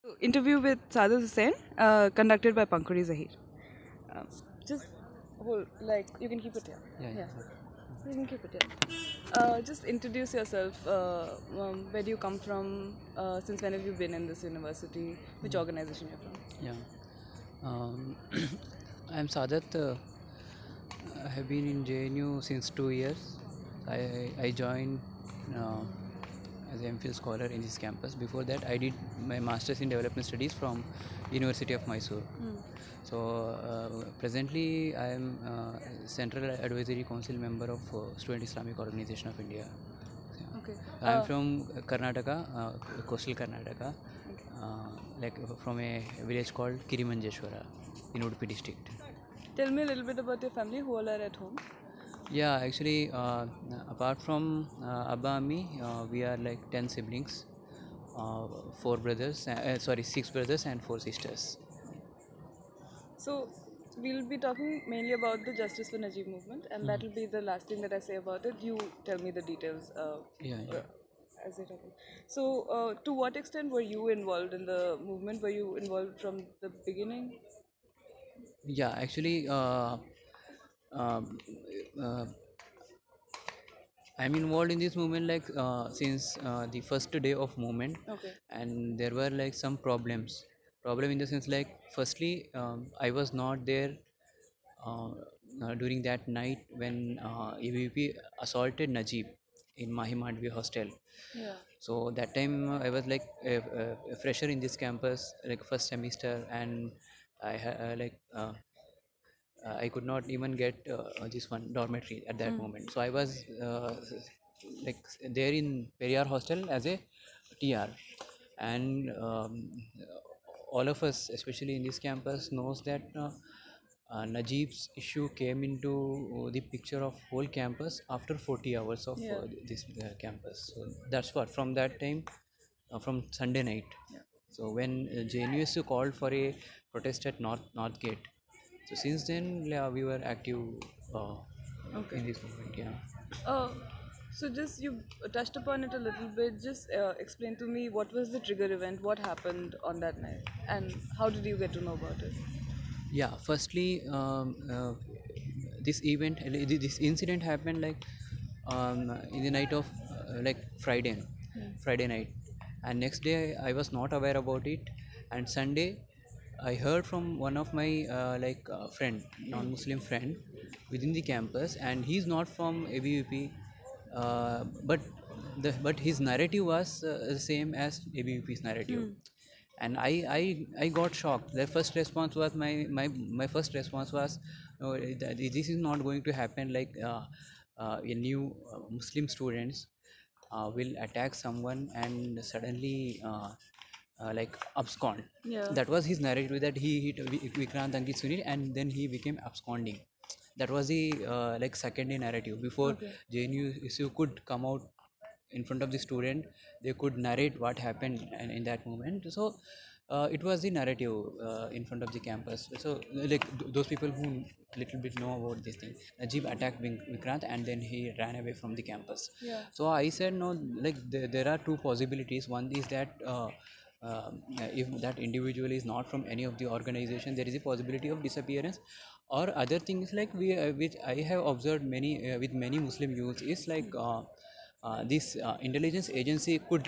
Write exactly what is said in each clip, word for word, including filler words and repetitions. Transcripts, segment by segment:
Interview with Sadhu Hussain, uh, conducted by Pankuri Zahir. Um, just hold, like, you can keep it here. Yeah, Yeah, yeah. you can keep it here. Uh, just introduce yourself. Uh, um, where do you come from? Uh, since when have you been in this university? Which organization you're from? Yeah. Um, I'm Sadat. Uh, I have been in J N U since two years. I, I joined uh, as an MPhil scholar in this campus. Before that, I did my Masters in Development Studies from University of Mysore. So uh, presently, I am uh, Central Advisory Council member of uh, Student Islamic Organization of India. Yeah. Okay. I am Uh, from Karnataka, uh, coastal Karnataka, uh, like from a village called Kirimanjeshwara in Udupi district. Tell me a little bit about your family. Who all are at home? Yeah, actually, uh, apart from uh, Abba and me, uh, we are like ten siblings, uh, four brothers, uh, uh, sorry, six brothers and four sisters. So we'll be talking mainly about the Justice for Najib movement, and that Mm. will be the last thing that I say about it. You tell me the details uh, Yeah, yeah. uh, as it happens. So, uh, to what extent were you involved in the movement? Were you involved from the beginning? Yeah, actually, uh, um, uh, I'm involved in this movement like uh, since uh, the first day of movement, Okay. and there were like some problems. Problem in the sense like, firstly, um, I was not there uh, uh, during that night when uh, A B V P assaulted Najib in Mahimadvi hostel. Yeah. So that time uh, I was like a, a, a fresher in this campus, like first semester, and I ha- uh, like uh, uh, I could not even get uh, this one dormitory at that Mm. moment. So I was uh, like there in Periyar hostel as a T R, and um, all of us, especially in this campus, knows that uh, uh, Najib's issue came into the picture of whole campus after forty hours of Yeah. uh, this uh, campus. So that's what from that time, uh, from Sunday night. Yeah. So when uh, J N U S called for a protest at North North Gate, so since then, yeah, we were active uh, Okay. in this movement. Yeah. Uh, so just you touched upon it a little bit. Just uh, explain to me what was the trigger event, what happened on that night, and how did you get to know about it? Yeah. Firstly, um, uh, this event, uh, this incident happened like um, in the night of uh, like Friday, Friday night, and next day I was not aware about it, and Sunday I heard from one of my uh, like uh, friend, non-Muslim friend within the campus, and he's not from A B V P, uh, but the but his narrative was uh, the same as A B V P's narrative, and I, I I got shocked. The first response was my my my first response was, oh, th- this is not going to happen. Like uh, uh, a new uh, Muslim students uh, will attack someone and suddenly uh, uh, like abscond. Yeah. That was his narrative, that he hit Vi- Vikrant Ankit Sunil and then he became absconding. That was the uh, like secondary narrative before Okay. J N U issue could come out in front of the student. They could narrate what happened in, in that moment. So uh, it was the narrative uh, in front of the campus. So like th- those people who little bit know about this thing, Najib attacked Vik- Vikrant and then he ran away from the campus. Yeah. So I said no, like there, there are two possibilities. One is that uh, uh, if that individual is not from any of the organization, there is a possibility of disappearance. Or other things like we uh, which I have observed many uh, with many Muslim youths is like uh, uh, this uh, intelligence agency could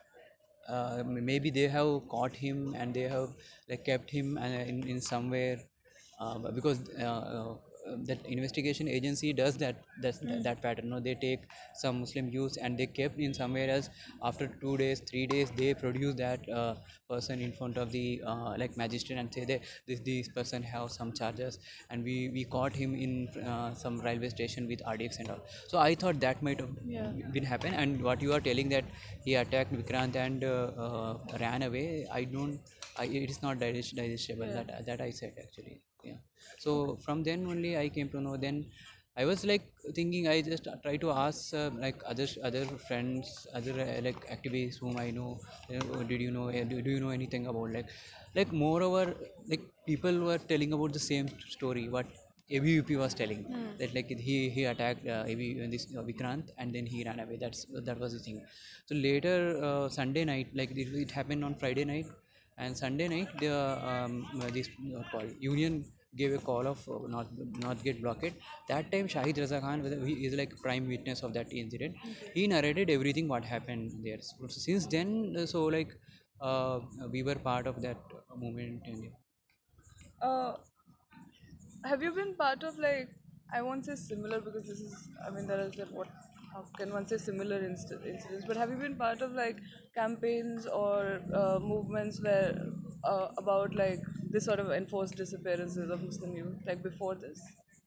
uh, maybe they have caught him and they have like kept him uh, in, in somewhere uh, because uh, uh, that investigation agency does that that's, that, that pattern. No, they take some Muslim youths and they kept in somewhere else. After two days, three days, they produce that uh, person in front of the uh, like magistrate and say that this this person have some charges, and we we caught him in uh, some railway station with R D X and all. So I thought that might have Yeah. been happen. And what you are telling that he attacked Vikrant and uh, uh, ran away, I don't. I, it is not digest, digestible. Yeah. That that I said actually. Yeah. So Okay. from then only I came to know. Then I was like thinking. I just try to ask uh, like other other friends, other uh, like activists whom I know. You know, did you know? uh, Do, do you know anything about like like moreover like people were telling about the same story. What A B V P was telling that like he he attacked uh, A B, this uh, Vikrant and then he ran away. That's that was the thing. So later uh, Sunday night, like it, it happened on Friday night. And Sunday night the um, uh, this uh, called union gave a call of uh, not not get blockade. That time Shahid Raza Khan was- he is like prime witness of that incident. Okay. He narrated everything what happened there. So since then, uh, so like uh, we were part of that uh, movement. And Uh, have you been part of like, I won't say similar because this is, I mean there is like what, how can one say similar inst- incidents, but have you been part of like campaigns or uh, movements where uh, about like this sort of enforced disappearances of Muslim youth like before this,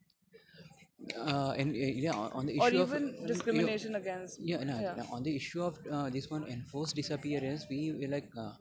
uh, and uh, yeah, on on the or issue of uh, even you know, discrimination against? yeah, no, Yeah, no, on the issue of uh, this one enforced disappearance, we, we like uh,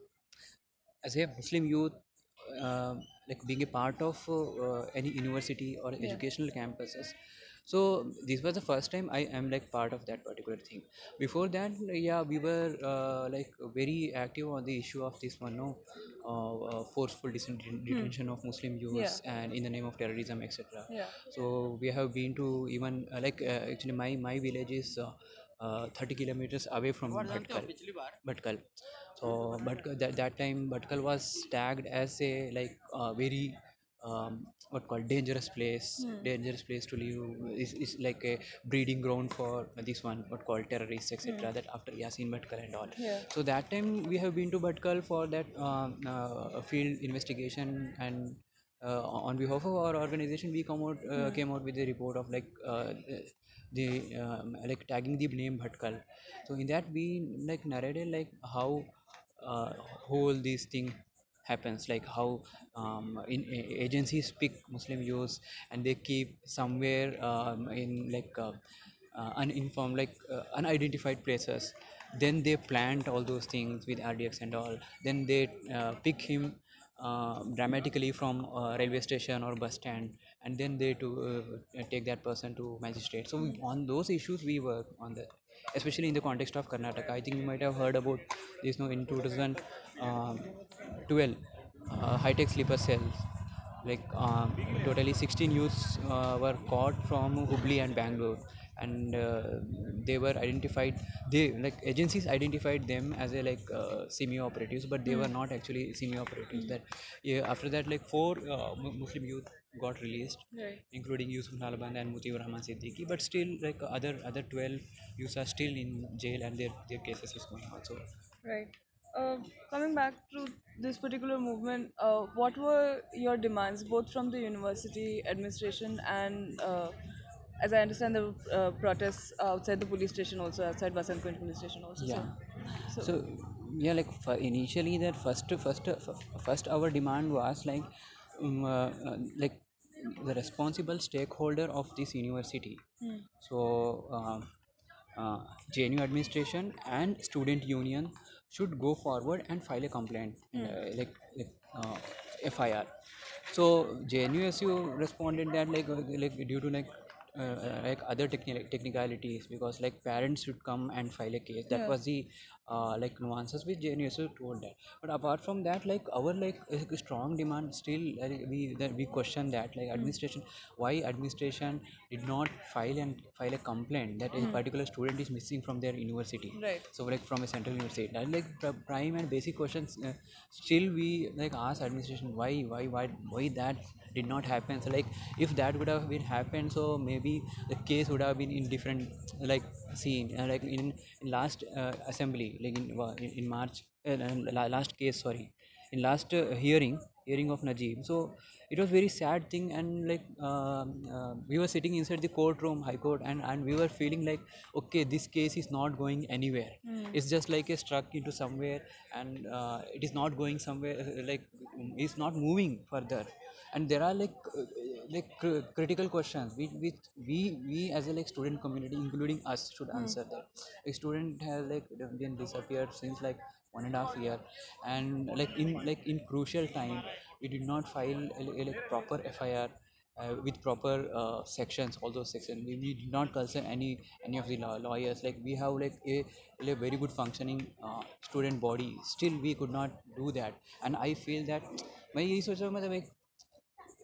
as a Muslim youth, uh, like being a part of uh, uh, any university or yeah. educational campuses. So this was the first time I am like part of that particular thing. Before that, yeah, we were uh, like very active on the issue of this one, no, uh, uh, forceful deten- Hmm. detention of Muslim Yeah, youths and in the name of terrorism, et cetera. yeah. So we have been to even uh, like uh, actually my my village is uh, uh, thirty kilometers away from Bhatkal. Bhatkal. So but that, that time Bhatkal was tagged as a like uh, very um, what called dangerous place, Hmm. dangerous place to live, is, is like a breeding ground for this one what called terrorists, Hmm. etc., that after Yasin Bhatkal and all. Yeah. So that time we have been to Bhatkal for that um, uh, field investigation, and uh, on behalf of our organization we come out uh, Hmm. came out with a report of like uh, the um, like tagging the name Bhatkal. So in that we like narrated like how uh, whole this thing happens, like how um, in a- agencies pick Muslim youths and they keep somewhere um, in like uh, uh, uninformed, like uh, unidentified places. Then they plant all those things with R D X and all. Then they uh, pick him uh, dramatically from uh, railway station or bus stand, and then they to uh, take that person to magistrate. So we, on those issues we work on the, especially in the context of Karnataka. I think you might have heard about this, no, in two thousand twelve, uh, high tech sleeper cells, like um, totally sixteen youths uh, were caught from Hubli and Bangalore, and uh, they were identified, they like agencies identified them as a like uh, semi operatives, but they Hmm. were not actually semi operatives. That yeah, after that like four uh, Mu- muslim youth got released, Right. including Yusuf Nalband and Mutiyur Rahman Siddiqui, but still like other other twelve youths are still in jail and their their cases is going on. So Right. Uh, coming back to this particular movement, uh, what were your demands, both from the university administration and, uh, as I understand, the uh, protests outside the police station, also outside Vasant Kunj police station, also. yeah. So, so So yeah, like for initially that first first f- first our demand was like um, uh, uh, like the responsible stakeholder of this university. hmm, So uh, uh, J N U administration and student union should go forward and file a complaint and hmm, uh, like, like uh, F I R. So J N U S U responded that like uh, like due to like uh, uh, like other techni- technicalities, because like parents should come and file a case. That yeah, was the uh, like nuances which J N U S U told that. But apart from that, like our like uh, strong demand still, like, we that we question that like hmm, administration, why administration did not file and file a complaint that a hmm, particular student is missing from their university. right, So like from a central university, that like pr- prime and basic questions, uh, still we like ask administration why why why why that did not happen. So like if that would have been happened, so maybe the case would have been in different like scene, uh, like in, in last uh, assembly, like in wa- in, in March, uh, la- last case, sorry, in last uh, hearing hearing of Najib. So it was very sad thing, and like um uh, we were sitting inside the courtroom, high court, and and we were feeling like, okay, this case is not going anywhere. hmm, It's just like a struck into somewhere, and uh, it is not going somewhere, uh, like um, it's not moving further. And there are like uh, like cr- critical questions which, which we we as a like student community, including us, should hmm, answer that. A student has like been disappeared since like one and a half year, and like in like in crucial time we did not file a, a, like proper F I R uh, with proper uh, sections, all those sections. We, we did not consult any any of the law, lawyers. Like we have like a, a very good functioning uh, student body. Still, we could not do that, and I feel that my research,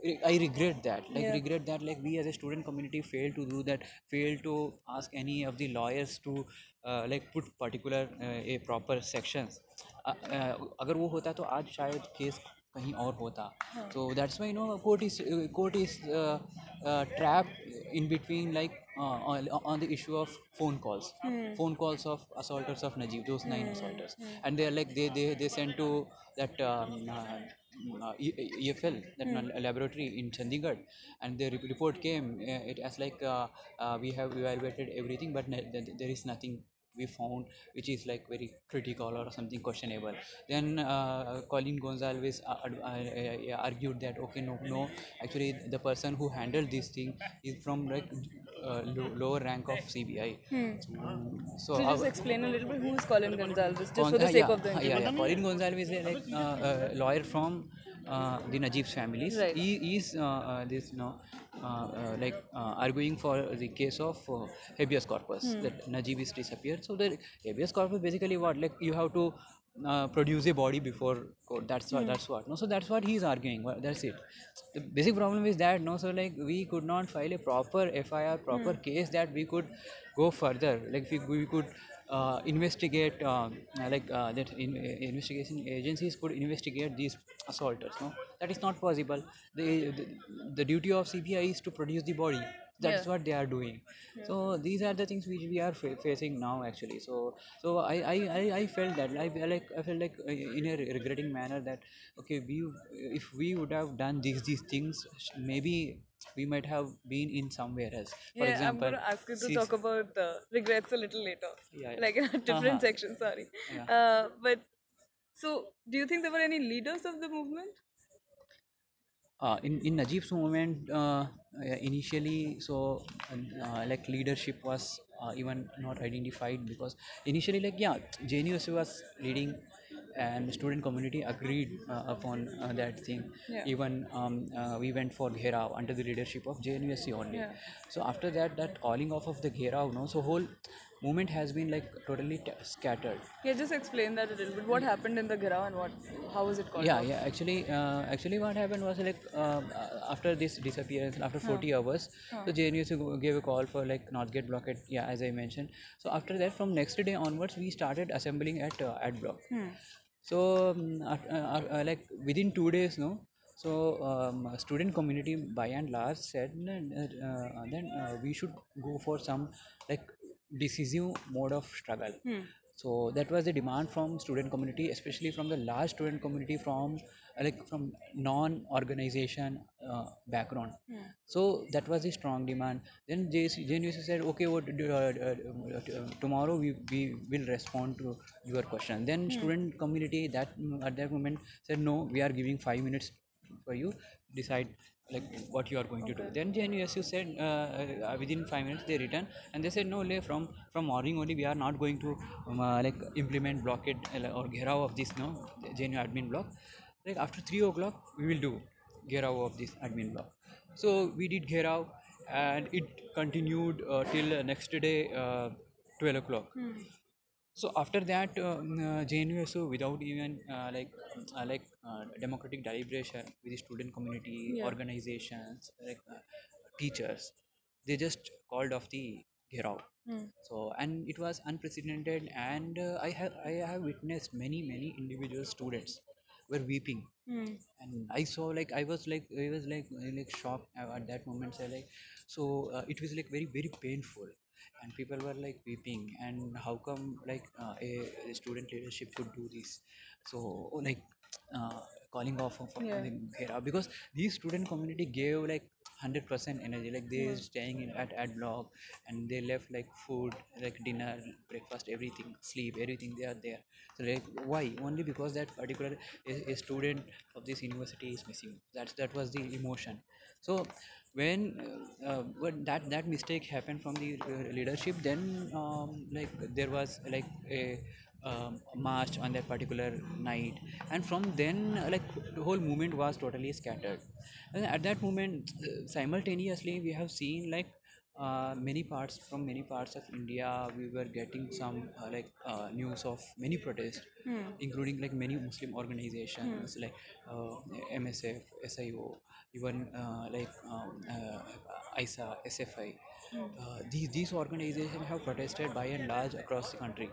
I I regret that. Like Yeah. regret that. Like we as a student community fail to do that. Fail to ask any of the lawyers to uh, like put particular uh, a proper sections. Uh, uh, अगर वो होता तो आज शायद case कहीं और होता. हाँ. So that's why you know court is uh, court is uh, uh, trapped in between like uh, on, on the issue of phone calls. Hmm. Phone calls of assaulters of Najib, those nine Hmm. assaulters, Hmm. and they are like they they they sent to that um, uh, uh, E- E F L, that Hmm. na- laboratory in Chandigarh, and the re- report came. Uh, it as like uh, uh, we have evaluated everything, but ne- th- there is nothing we found which is like very critical or something questionable. Then uh, Colin Gonzalez uh, ad- uh, uh, argued that okay, no, no, actually the person who handled this thing is from like uh, low, lower rank of C B I. Hmm. Mm, so So just uh, explain a little bit who is Colin Gonzalez, just Con- for uh, the sake yeah, of the uh, yeah, interview. yeah. Colin Gonzalez is a, like uh, a lawyer from uh, the Najib's families. Right. He is uh, uh, this, you know, uh, uh, like uh, arguing for the case of uh, habeas corpus, Hmm. that Najib is disappeared. So the habeas corpus basically what, like you have to uh, produce a body before court. That's what. Hmm. That's what. No, so that's what he is arguing. Well, that's it. The basic problem is that no, so like we could not file a proper F I R, proper Hmm. case that we could go further. Like we, we could uh, investigate, um, uh, like uh, that in, uh, investigation agencies could investigate these assaulters. No, that is not possible. The, the the duty of C B I is to produce the body. Yeah. That's what they are doing. So these are the things which we are fa- facing now actually. So so I I, I, I felt that I felt like I felt like uh, in a regretting manner that okay, we if we would have done these these things, maybe we might have been in somewhere else. For Yeah, I'm example, gonna ask you to see, talk about uh, regrets a little later, yeah, yeah. like in a Uh-huh. different section. Sorry. Yeah. Uh, but so, do you think there were any leaders of the movement? Uh, in in Najib's movement, uh, uh, initially, so uh, like leadership was uh, even not identified, because initially, like yeah, J N U S was leading, and student community agreed uh, upon uh, that thing. Yeah. Even um, uh, we went for Gherao under the leadership of J N U S C only. Yeah. So after that, that calling off of the Gherao, no, so whole movement has been like totally t- scattered. Yeah, just explain that a little bit. What happened in the Girao and what? How was it called Yeah, off? yeah. Actually, uh, actually, what happened was like um, uh, after this disappearance, after Huh. forty hours, Huh. so J N U S gave a call for like Northgate blockade. Yeah, as I mentioned. So after that, from next day onwards, we started assembling at uh, at block. Hmm. So um, uh, uh, uh, like within two days, no. So um, student community by and large said uh, uh, then uh, we should go for some like decisive mode of struggle. Hmm. So that was the demand from student community, especially from the large student community from uh, like from non-organization uh, background. Hmm. So that was a strong demand. Then J C, J N U S said, okay, what do, uh, uh, uh, tomorrow we, we will respond to your question. Then Hmm. student community that at that moment said, no, we are giving five minutes for you, decide like what you are going to do. Okay. Then J N U S U said uh, uh, within five minutes they returned, and they said no, le, from from morning only we are not going to um, uh, like implement blockade uh, or gherao of this no J N U admin block. Like after three o'clock we will do gherao of this admin block. So we did gherao, and it continued uh, till uh, next day uh, twelve o'clock. Hmm. So after that, um, uh, J N U S O, without even uh, like uh, like uh, democratic deliberation with the student community, Yeah. organizations, like uh, teachers, they just called off the Gherao. Hmm. So and it was unprecedented, and uh, I have I have witnessed many many individual students were weeping, Hmm. and I saw like I was like I was like uh, like shocked at at that moment. So like so uh, it was like very very painful, and people were like weeping. And how come like uh, a, a student leadership could do this? So oh, like uh, calling off of uh, Yeah. the Ghera, because these student community gave like hundred percent energy. Like they Hmm. staying in at at block, and they left like food, like dinner, breakfast, everything, sleep, everything. They are there. So like why? Only because that particular a, a student of this university is missing. That's that was the emotion. So when uh, uh, when that that mistake happened from the uh, leadership, then um, like there was like a um, march on that particular night, and from then uh, like the whole movement was totally scattered. And at that moment, uh, simultaneously we have seen like uh, many parts from many parts of India, we were getting some uh, like uh, news of many protests, Hmm. including like many Muslim Hmm. organizations like uh, M S F, S I O, even uh, like um, uh, I S A, S F I. Hmm. Uh, these these organizations have protested by and large across the country.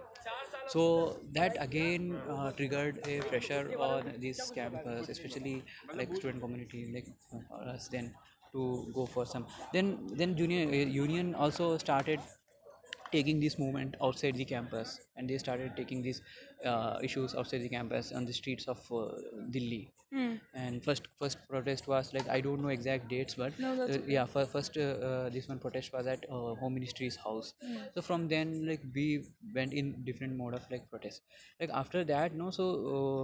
So that again uh, triggered a pressure on this campus, especially like student community, like uh, for us then to go for some. Then then junior uh, union also started taking this movement outside the campus, and they started taking these uh, issues outside the campus on the streets of uh, Delhi. Hmm. And first first protest was like, I don't know exact dates, but No, that's uh, okay. yeah, for first uh, uh, this one protest was at uh, home ministry's house. Hmm. So from then like we went in different mode of like protest. Like after that, no, so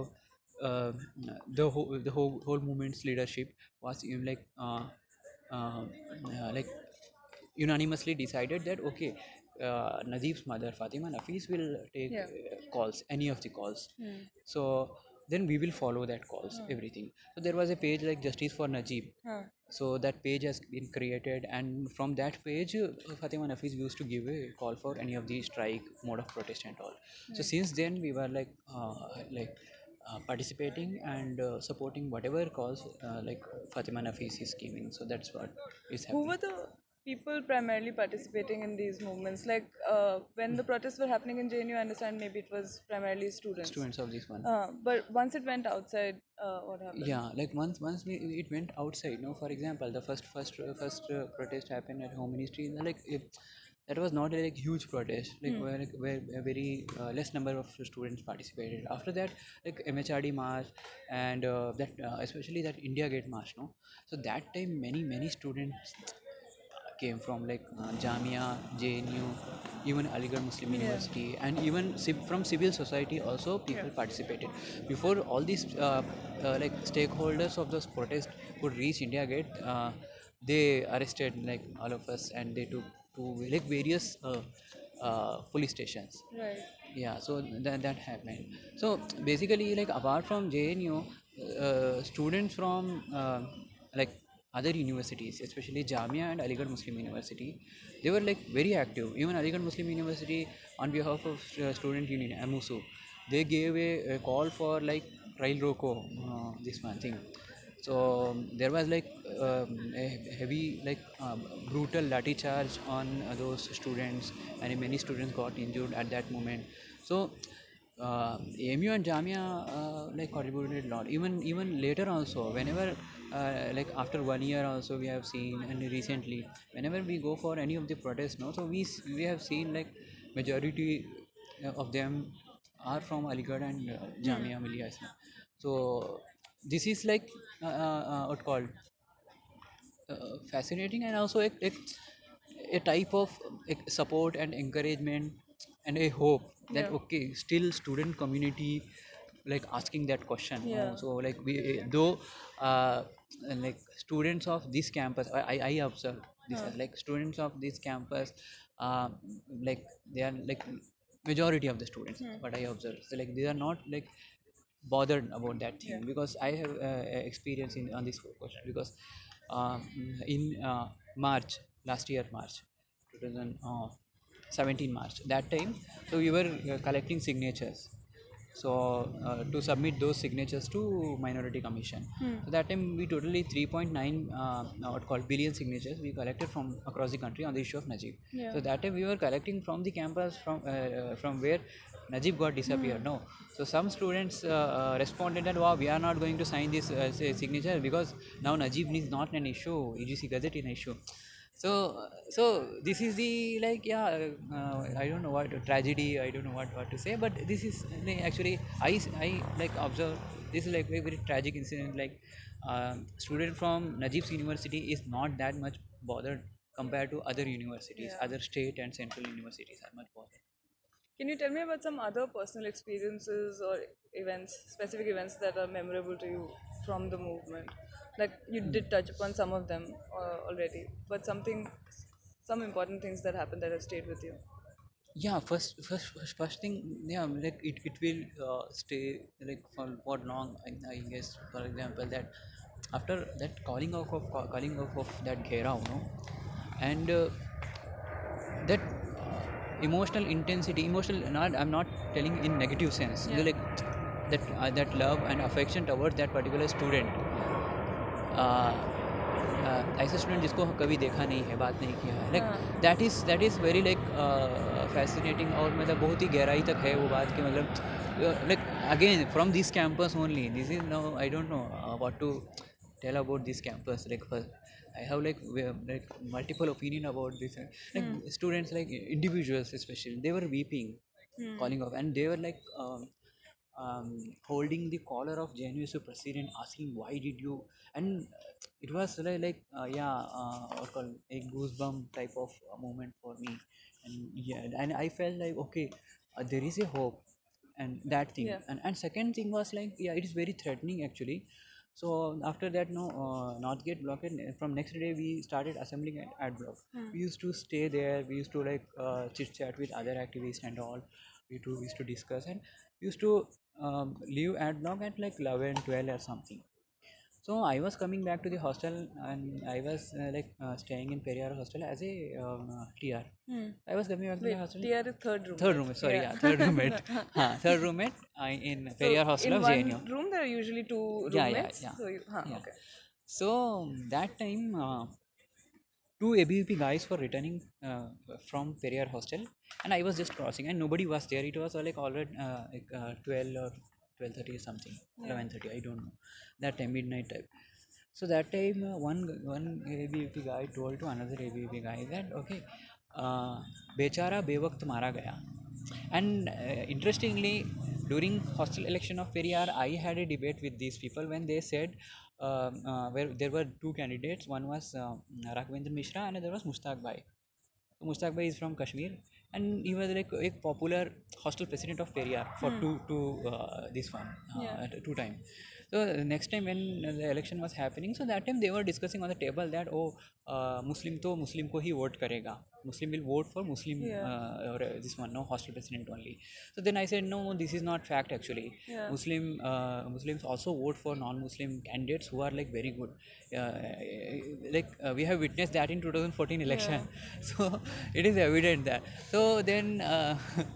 uh, uh, the whole the whole whole movement's leadership was in like uh, uh, uh, like unanimously decided that okay, uh, Nadeeb's mother Fatima Nafis will take Yeah. uh, calls, any of the calls. Hmm. So then we will follow that calls, Hmm. everything. So there was a page like Justice for Najeeb. Huh. So that page has been created, and from that page, uh, Fatima Nafis used to give a call for any of the strike, mode of protest and all. So Right. since then, we were like uh, like uh, participating and uh, supporting whatever cause uh, like Fatima Nafis is giving. So that's what is Who happening. were the people primarily participating in these movements? Like uh, when the protests were happening in J N U, I understand maybe it was primarily students. Students of this one. Uh, but once it went outside, uh, what happened? Yeah, like once once we, it went outside. No, for example, the first first uh, first uh, protest happened at Home Ministry. And, like it, that was not a like huge protest. Like Hmm. where, like, where a very uh, less number of students participated. After that, like M H R D march, and uh, that uh, especially that India Gate march. No, so that time many many students came from like uh, Jamia, J N U, even Aligarh Muslim Yeah. University, and even civ- from civil society also Yeah. people participated. Before all these uh, uh, like stakeholders of this protest could reach India Gate, uh, they arrested like all of us, and they took to like various uh, uh, police stations. Right. Yeah, so that, that happened. So basically, like apart from J N U, uh, students from uh, like other universities, especially Jamia and Aligarh Muslim University, they were like very active. Even Aligarh Muslim University, on behalf of uh, student union AMUSU, they gave a, a call for like trial roko, uh, this one thing. So um, there was like um, a heavy like um, brutal lathi charge on uh, those students, and many students got injured at that moment. So uh, A M U and Jamia uh, like contributed a lot. Even even later also, whenever uh, like after one year also we have seen, and recently whenever we go for any of the protests, no, so we s- we have seen like majority uh, of them are from Aligarh and uh, Hmm. Jamia Millia Islam. So this is like uh, uh, uh, what called uh, fascinating, and also a, a, a type of uh, support and encouragement, and a hope that Yeah. okay, still student community like asking that question, Yeah. no? So like we though uh, like students of this campus, i, I I observed this Huh. as like students of this campus, uh, like they are like majority of the students, Hmm. what I observed, so like they are not like bothered about that Yeah. thing, because I have uh, experience in on this question, because um, in uh, March, last year March twenty seventeen March, that time, so we were uh, collecting signatures, so uh, to submit those signatures to minority commission. Hmm. So that time we totally three point nine uh, what called billion signatures we collected from across the country on the issue of Najib. Yeah. So that time we were collecting from the campus, from uh, uh, from where Najib got disappeared. Hmm. No, so some students uh, uh, responded that wow, we are not going to sign this uh, say, signature, because now Najib is not an issue. U G C Gazette is an issue. So so this is the like yeah, uh, I don't know what tragedy, I don't know what what to say, but this is like, actually i s- I like observe this is like a very tragic incident, like um, student from Najib's university is not that much bothered compared to other universities, Yeah. other state and central universities are much bothered. Can you tell me about some other personal experiences or events, specific events that are memorable to you from the movement? Like you did touch upon some of them uh, already, but something, some important things that happened that have stayed with you. Yeah, first first first, first thing, yeah, like it, it will uh, stay like for what long, I, I guess, for example, that after that calling off of calling off of that Gherao, no, and uh, that emotional intensity, emotional, not, I'm not telling in negative sense, Yeah. like that uh, that love and affection towards that particular student, ऐसे student जिसको कभी देखा नहीं है, बात नहीं किया है, लाइक हाँ. That is that is very like fascinating, और मतलब बहुत ही गहराई तक है वो बात कि मतलब like again from this campus only, this is no, I don't know what to tell about this campus, like first I have like we have, like multiple opinion about this, uh, like Hmm. students, like individuals especially, they were weeping, Hmm. calling off, and they were like um, um, holding the collar of J N U S U president, asking why did you, and it was like, like uh, yeah, uh, what called a goosebump type of uh, moment for me, and yeah, and I felt like okay, uh, there is a hope, and that thing, Yeah. and and second thing was like yeah, it is very threatening actually. So after that, no, uh, Northgate blockade. From next day, we started assembling at, at block. Hmm. We used to stay there. We used to like uh, chit chat with other activists and all. We to we used to discuss, and we used to um, leave at block at like eleven, twelve or something. So I was coming back to the hostel, and I was uh, like uh, staying in Periyar hostel as a um, uh, T R. Hmm. I was coming back to the Wait, hostel. T R is third Third roommate. roommate, sorry, Yeah. yeah, third roommate. No. Huh, third roommate uh, in So Periyar hostel in of J N U. one room there are usually two Yeah, yeah, roommates. yeah, So you, huh, yeah. okay. So that time, uh, two A B V P guys were returning uh, from Periyar hostel, and I was just crossing, and nobody was there. It was uh, like already uh, like uh, twelve or twelve thirty or something, Yeah. eleven thirty. I don't know that time, midnight time. So that time, uh, one one A B V P guy told to another A B V P guy that okay, uh, बेचारा बेवक्त मारा गया. And uh, interestingly, during hostel election of Periyar, I had a debate with these people when they said um, uh, where there were two candidates. One was uh, Raghvendra Mishra, and another was Mushtaq Bhai. So Mushtaq Bhai is from Kashmir, and he was like a popular hostel president of Periyar for Hmm. two two uh, this one Yeah. uh, two time. So uh, next time when the election was happening, so that time they were discussing on the table that oh, uh, Muslim to Muslim को ही vote करेगा. Muslim will vote for Muslim Yeah. uh, or uh, this one, no, hostel president only. So then I said no, this is not fact actually. Yeah. Muslim uh, Muslims also vote for non-Muslim candidates who are like very good. Uh, like uh, we have witnessed that in twenty fourteen Yeah. election. So it is evident that. So then. Uh,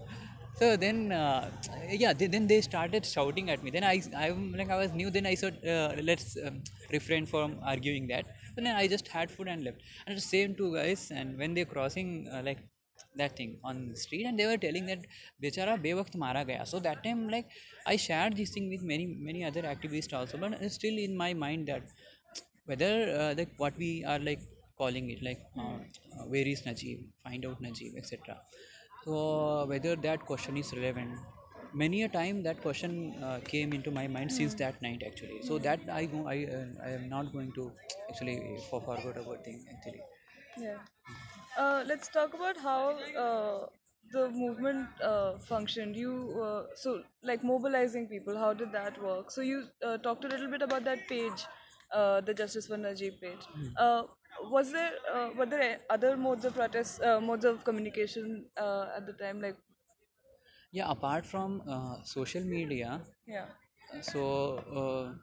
So then, uh, yeah, they, then they started shouting at me. Then I, I like I was new. Then I said, uh, let's um, refrain from arguing that. And then I just had food and left. And the same two guys. And when they're crossing, uh, like that thing on the street, and they were telling that बेचारा बेवक्त मारा गया. So that time, like I shared this thing with many many other activists also, but it's still in my mind that whether uh, like what we are like calling it like uh, Hmm. uh, where is Najib, find out Najib, etc. So whether that question is relevant, many a time that question uh, came into my mind since Hmm. that night actually. So Hmm. that I go I uh, I am not going to actually for forward about thing actually. Yeah. Uh, let's talk about how uh, the movement uh, functioned. You uh, so like mobilizing people. How did that work? So you uh, talked a little bit about that page, uh, the Justice for Najib page. Uh, was there uh, were there other modes of protest, uh, modes of communication uh, at the time? Like Yeah, apart from uh, social media, yeah, uh, so uh,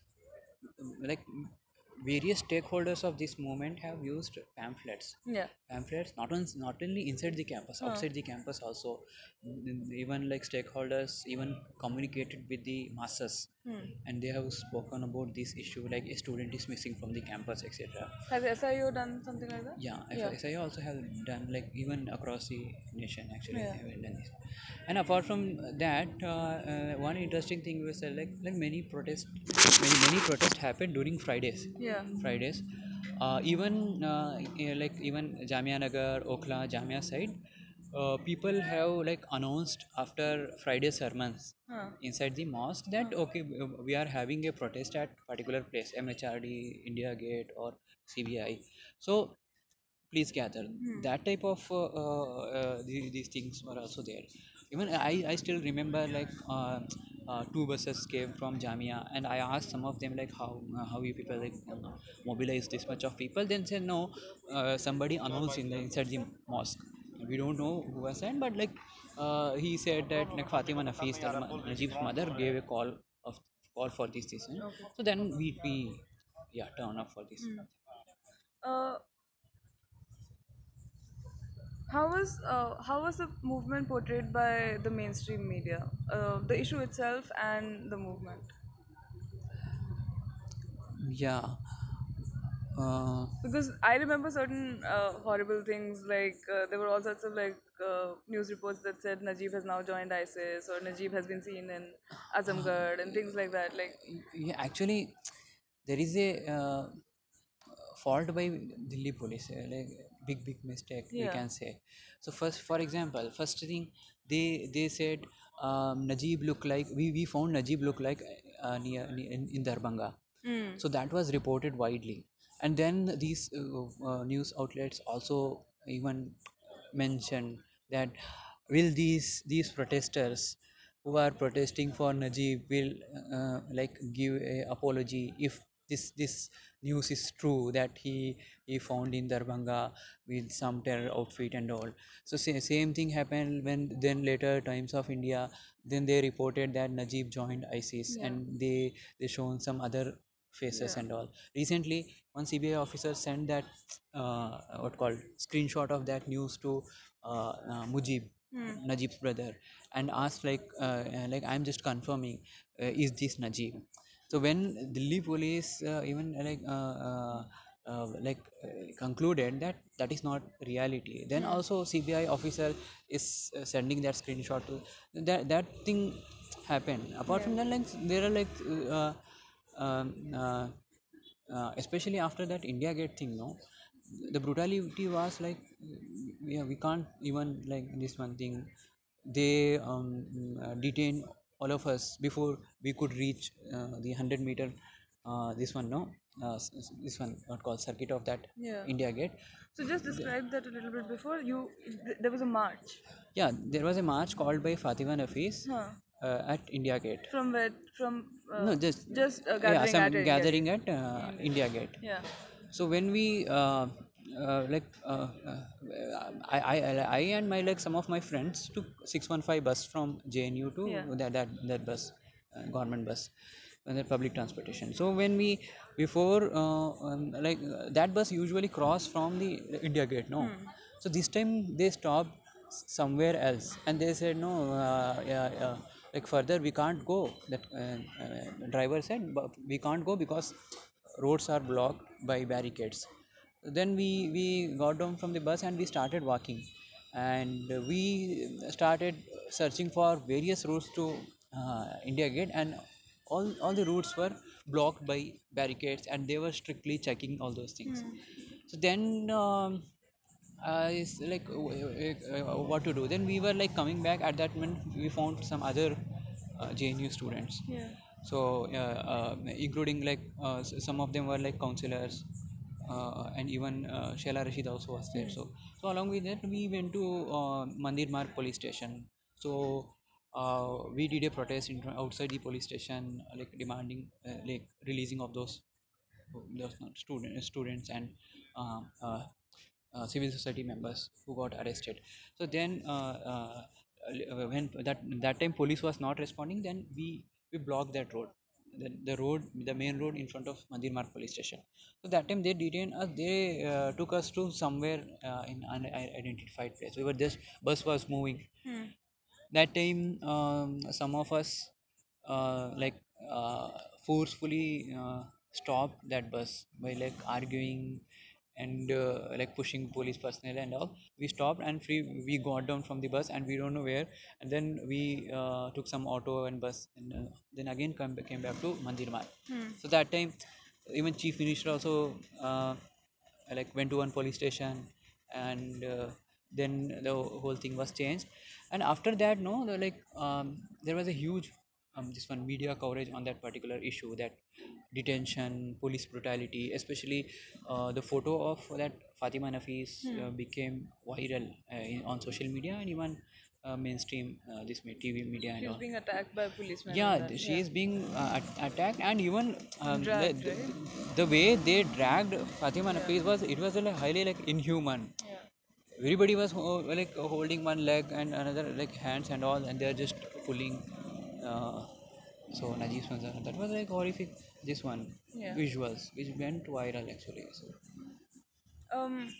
like various stakeholders of this movement have used pamphlets, yeah, pamphlets not on not only inside the campus, huh. outside the campus also. Mm, even like stakeholders even communicated with the masses, Hmm. and they have spoken about this issue like a student is missing from the campus, etc. Has S I O done something like that? Yeah, Yeah, F- S I O also have done like even across the nation actually yeah, they have done this. And apart from that, uh, uh, one interesting thing was that like like many protests, many many protests happen during Fridays. yeah, Fridays, uh, even uh, eh, like even Jamia Nagar, Okhla, Jamia side, uh, people have like announced after Friday sermons huh. inside the mosque that okay, w- we are having a protest at particular place, M H R D, India Gate, or C B I. So please gather. Hmm. That type of uh, uh, uh, the, these things were also there. Even I, I still remember like uh, uh, two buses came from Jamia, and I asked some of them like how uh, how you people like uh, mobilize this much of people. Then said no, uh, somebody announced in the inside the mosque. We don't know who was that, but like uh, he said that like Fatima Nafis, that ma- Najib's mother, gave a call of call for this this. And Okay. so then we we yeah turn up for this. Hmm. Uh, How was uh, how was the movement portrayed by the mainstream media? Uh, the issue itself and the movement. Yeah. Uh, Because I remember certain uh, horrible things, like uh, there were all sorts of like uh, news reports that said Najib has now joined ISIS, or Najib has been seen in Azamgarh and things like that. Like, yeah, actually, there is a uh, fault by Delhi police, uh, like big big mistake we yeah. can say. So first, for example, first thing they they said um, Najib look like we, we found Najib look like uh, near, near in, in Darbhanga. Mm. So that was reported widely, and then these uh, uh, news outlets also even mentioned that will these these protesters who are protesting for Najib will uh, like give a apology if this this news is true that he he found in Darbhanga with some terror outfit and all. So sa- same thing happened when then later Times of India, then they reported that Najib joined ISIS, Yeah. and they they shown some other faces Yeah. and all. Recently, one C B I officer sent that uh, what called screenshot of that news to uh, uh, Mujib, Hmm. Najib's brother, and asked like uh, uh, like I'm just confirming, uh, is this Najib? So when Delhi police uh, even uh, like uh, uh, uh, like uh, concluded that that is not reality, then Hmm. also C B I officer is uh, sending that screenshot to that that thing happened. Apart Yeah. from that, like there are like uh, um, uh, uh, especially after that India Gate thing, no, the brutality was like, yeah, we can't even like this one thing. They um, uh, detained all of us before we could reach uh, the hundred meter. Uh, this one, no, uh, s- s- this one, what called circuit of that Yeah. India Gate. So just describe that a little bit before you. Th- there was a march. Yeah, there was a march called by Fatima Nafis Huh. uh, at India Gate. From where? From No, uh, just just uh, yeah, gathering at some India gathering Gate. at uh, India. India Gate. Yeah. So when we uh, uh, like uh, uh, I, I I and my like some of my friends took six one five bus from J N U Yeah. to that that that bus, uh, government bus, and that public transportation. So when we before uh, um, like uh, that bus usually cross from the India Gate, no. Hmm. So this time they stopped somewhere else, and they said no, uh, yeah, yeah, like further we can't go. That uh, uh, driver said, but we can't go because roads are blocked by barricades. Then we we got down from the bus and we started walking, and we started searching for various routes to uh, India Gate, and all all the routes were blocked by barricades, and they were strictly checking all those things. Hmm. So then um, uh, it's like uh, uh, what to do. Then we were like coming back. At that moment we found some other uh, J N U students. Yeah. So uh, uh, including like uh, s- some of them were like counselors, uh, and even uh, Sheila Rashid also was there. Hmm. So so along with that we went to uh, Mandir Marg police station. So uh, we did a protest in, outside the police station, uh, like demanding uh, like releasing of those those student, students and um, uh, uh, civil society members who got arrested. So then uh, uh, uh, when that that time police was not responding, then we we blocked that road, the, the road, the main road in front of Mandir Marg police station. So that time they detained us. They uh, took us to somewhere uh, in unidentified place. We were just bus was moving. Hmm. That time um, some of us uh, like uh, forcefully uh, stopped that bus by like arguing and uh, like pushing police personnel and all. We stopped and free we got down from the bus, and we don't know where, and then we uh, took some auto and bus, and uh, then again come, came back to Mandir Marg. Hmm. So that time even chief minister also uh, like went to one police station, and uh, then the whole thing was changed. And after that, no, the, like um, there was a huge um, this one media coverage on that particular issue, that detention, police brutality, especially uh, the photo of that Fatima Nafis Hmm. uh, became viral uh, in, on social media, and even uh, mainstream uh, this me- T V media and She was all. being attacked by policemen and Yeah, that. th- she Yeah. is being uh, at- attacked, and even And um, the, dragged, the, right? the way they dragged Fatima Yeah. Nafis was, it was like highly like inhuman. Yeah. Everybody was ho- like holding one leg and another like hands and all, and they're just pulling. Uh, so Najib Manzar, that was like horrific. This one Yeah. visuals which went viral actually. So Um.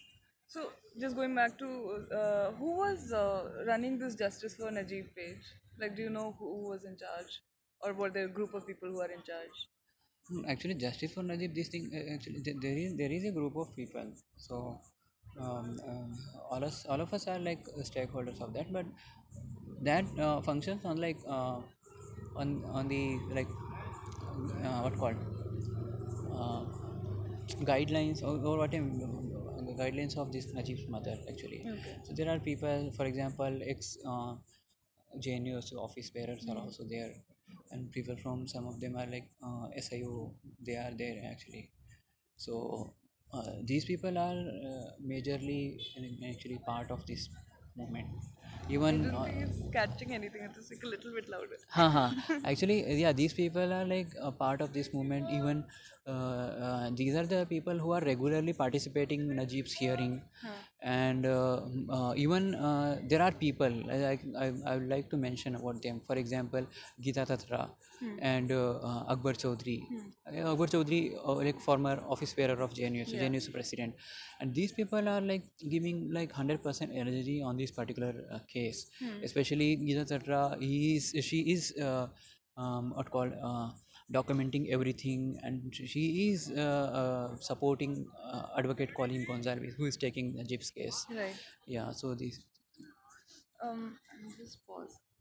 So, just going back to uh, who was uh, running this Justice for Najib page? Like, do you know who was in charge, or were there a group of people who are in charge? Hmm, actually, Justice for Najib, this thing, uh, actually, th- there is there is a group of people. So, um, uh, all us all of us are like uh, stakeholders of that, but that uh, functions on like uh, on on the like uh, what called uh, guidelines, or, or what I'm, uh, guidelines of this Najib's mother actually. Okay. So there are people, for example, ex uh, J N U office bearers are Hmm. also there, and people from some of them are like uh, S I O, they are there actually. So uh, these people are uh, majorly uh, actually part of this movement. I Even don't uh, think it's catching anything. It's like a little bit louder. Haha. Actually, uh, yeah, these people are like a part of this movement. Even uh, uh, these are the people who are regularly participating in Najib's hearing, Huh. and uh, m- uh, even uh, there are people like I, I would like to mention about them. For example, Geeta Tatra Hmm. and uh, uh, Akbar Chaudhry. Hmm. Uh, Akbar Chaudhry, uh, like former office bearer of J N U, so Yeah. J N U's president, and these people are like giving like one hundred percent energy on this particular uh, case. Hmm. Especially Geeta Chatra, he is she is uh, um, what called uh, documenting everything, and she is uh, uh, supporting uh, advocate Colin Gonzalez, who is taking Najib's case. Right. Yeah, so this Um. Just pause.